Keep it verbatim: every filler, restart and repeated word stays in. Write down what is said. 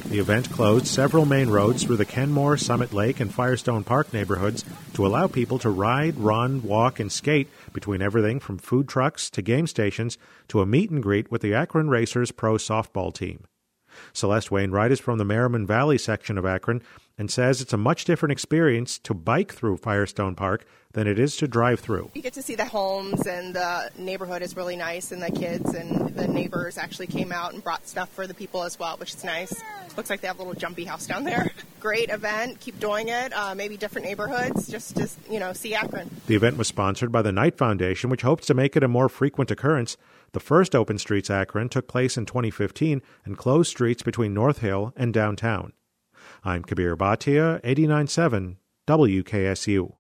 The event closed several main roads through the Kenmore, Summit Lake, and Firestone Park neighborhoods to allow people to ride, run, walk, and skate between everything from food trucks to game stations to a meet and greet with the Akron Racers pro softball team. Celeste Wainwright is from the Merriman Valley section of Akron and says it's a much different experience to bike through Firestone Park than it is to drive through. You get to see the homes, and the neighborhood is really nice, and the kids and the neighbors actually came out and brought stuff for the people as well, which is nice. Looks like they have a little jumpy house down there. Great event. Keep doing it. Uh, maybe different neighborhoods, just to, you know, see Akron. The event was sponsored by the Knight Foundation, which hopes to make it a more frequent occurrence. The first Open Streets Akron took place in twenty fifteen and closed streets between North Hill and downtown. I'm Kabir Bhatia, eighty-nine point seven W K S U.